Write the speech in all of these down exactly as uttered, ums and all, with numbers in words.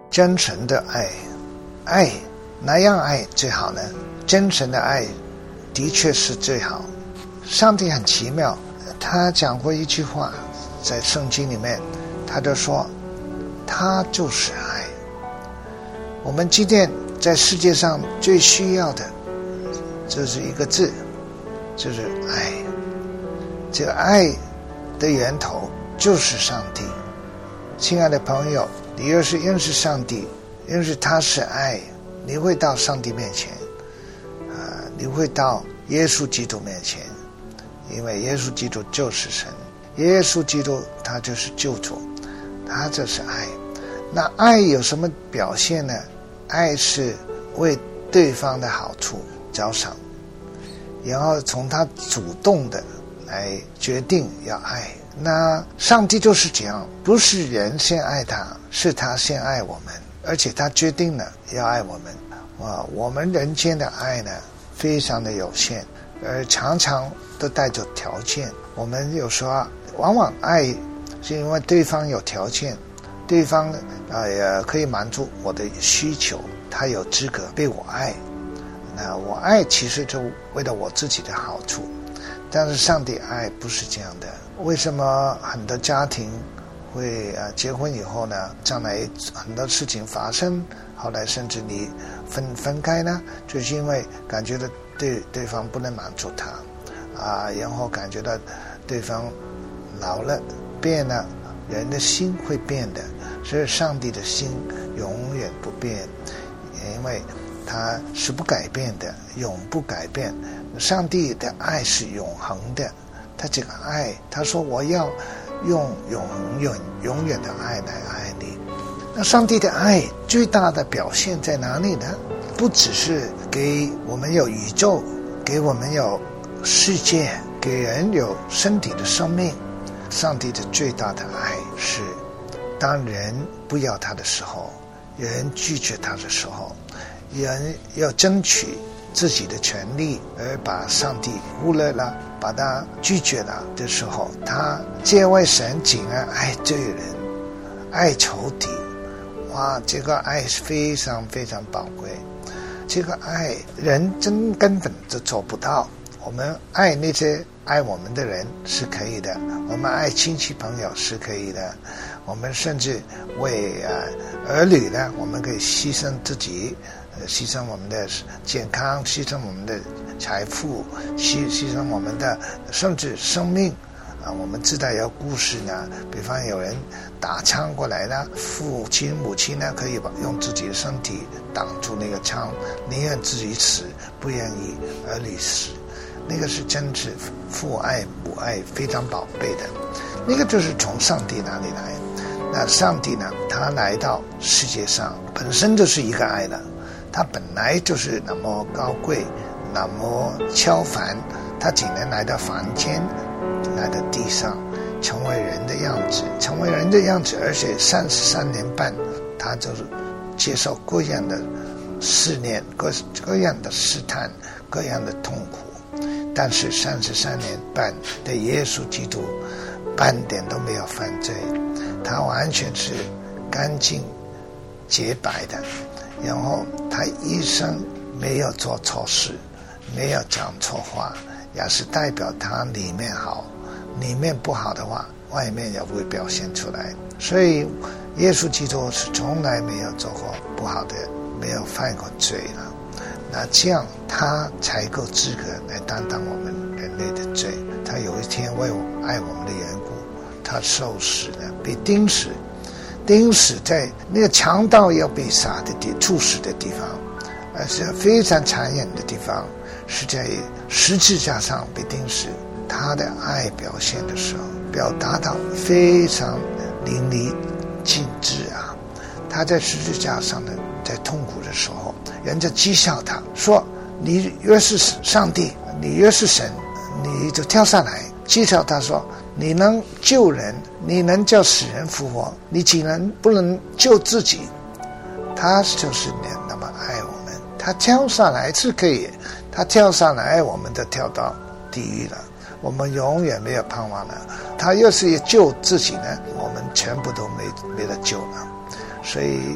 真诚的爱，爱哪样爱最好呢？真诚的爱的确是最好。上帝很奇妙，他讲过一句话，在圣经里面，他就说他就是爱。我们今天在世界上最需要的就是一个字，就是爱。这个爱的源头就是上帝。亲爱的朋友，你要是认识上帝，认识他是爱，你会到上帝面前、呃、你会到耶稣基督面前，因为耶稣基督就是神，耶稣基督他就是救主，他就是爱。那爱有什么表现呢？爱是为对方的好处着想，然后从他主动的来决定要爱。那上帝就是这样，不是人先爱他，是他先爱我们，而且他决定了要爱我们。哇，我们人间的爱呢非常的有限，而常常都带着条件。我们有时候、啊、往往爱是因为对方有条件，对方呃可以满足我的需求，他有资格被我爱。那我爱其实就为了我自己的好处，但是上帝爱不是这样的。为什么很多家庭会呃结婚以后呢，将来很多事情发生，后来甚至你分分开呢？就是因为感觉到对对方不能满足他啊，然后感觉到对方老了变了，人的心会变的，所以上帝的心永远不变，因为他是不改变的，永不改变。上帝的爱是永恒的，他这个爱，他说我要用永远永远的爱来爱你。那上帝的爱最大的表现在哪里呢？不只是给我们有宇宙，给我们有世界，给人有身体的生命。上帝的最大的爱是当人不要他的时候，人拒绝他的时候，人要争取自己的权利而把上帝忽略了，把他拒绝了的时候，他这位神竟然爱罪人，爱仇敌。哇，这个爱是非常非常宝贵，这个爱人真根本就做不到。我们爱那些爱我们的人是可以的，我们爱亲戚朋友是可以的，我们甚至为呃儿女呢，我们可以牺牲自己，呃、牺牲我们的健康，牺牲我们的财富，牺牺牲我们的甚至生命啊。我们知道有故事呢，比方有人打枪过来呢，父亲母亲呢可以用自己的身体挡住那个枪，宁愿自己死，不愿意儿女死。那个是真是父爱母爱非常宝贝的，那个就是从上帝那里来。那上帝呢，他来到世界上本身就是一个爱的，他本来就是那么高贵，那么超凡，他竟然来到凡间，来到地上，成为人的样子，成为人的样子，而且三十三年半，他就是接受各样的试炼，各各样的试探，各样的痛苦。但是三十三年半的耶稣基督半点都没有犯罪，他完全是干净洁白的，然后他一生没有做错事，没有讲错话，也是代表他里面好，里面不好的话外面也会表现出来。所以耶稣基督是从来没有做过不好的，没有犯过罪了，那这样他才够资格来担当我们人类的罪。他有一天为爱我们的缘故，他受死了，被钉死，钉死在那个强盗要被杀的地处死的地方，而且非常残忍的地方，是在十字架上被钉死。他的爱表现的时候，表达到非常淋漓尽致啊！他在十字架上呢，在痛苦的时候，人家讥笑他说：“你越是上帝，你越是神，你就跳下来。”讥笑他说：“你能救人，你能叫死人复活，你竟然不能救自己。”他就是那么爱我们，他跳下来是可以，他跳上来我们就跳到地狱了，我们永远没有盼望了。他要是救自己呢，我们全部都没没得救了。所以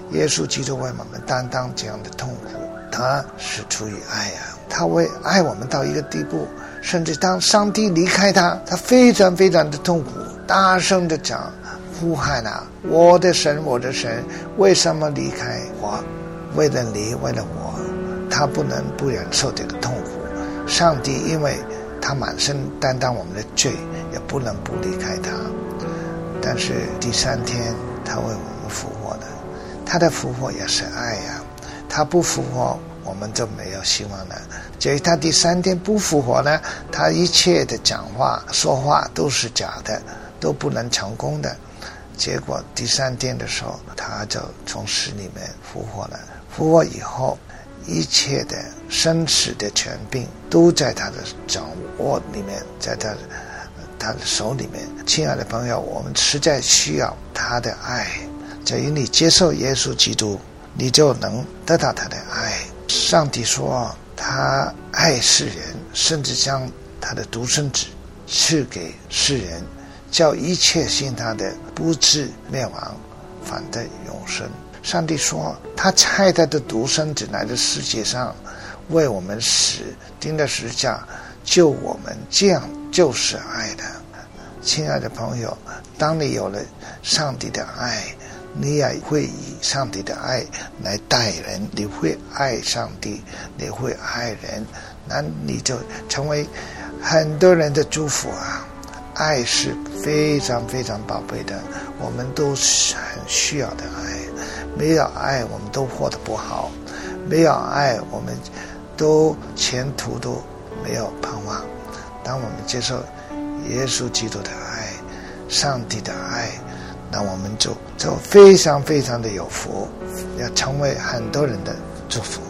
耶稣基督为我们担当这样的痛苦，他是出于爱啊，他为爱我们到一个地步，甚至当上帝离开他，他非常非常的痛苦，大声的讲呼喊啊，我的神我的神，为什么离开我？为了你为了我，他不能不忍受这个痛苦。上帝因为他满身担当我们的罪，也不能不离开他。但是第三天他为我们复活了，他的复活也是爱啊，他不复活我们就没有希望了。至于他第三天不复活呢，他一切的讲话说话都是假的，都不能成功的。结果第三天的时候，他就从死里面复活了。复活以后，一切的生死的权柄都在他的掌握里面，在他的他的手里面。亲爱的朋友，我们实在需要他的爱。只要你接受耶稣基督，你就能得到他的爱。上帝说他爱世人，甚至将他的独生子赐给世人，叫一切信他的不至灭亡，反得永生。上帝说他差他的独生子来到世界上，为我们死，钉在十字架救我们，这样就是爱的。亲爱的朋友，当你有了上帝的爱，你也会以上帝的爱来待人，你会爱上帝，你会爱人，那你就成为很多人的祝福啊。爱是非常非常宝贝的，我们都是很需要的爱。没有爱我们都活得不好，没有爱我们都前途都没有盼望。当我们接受耶稣基督的爱，上帝的爱，那我们就就非常非常的有福，要成为很多人的祝福。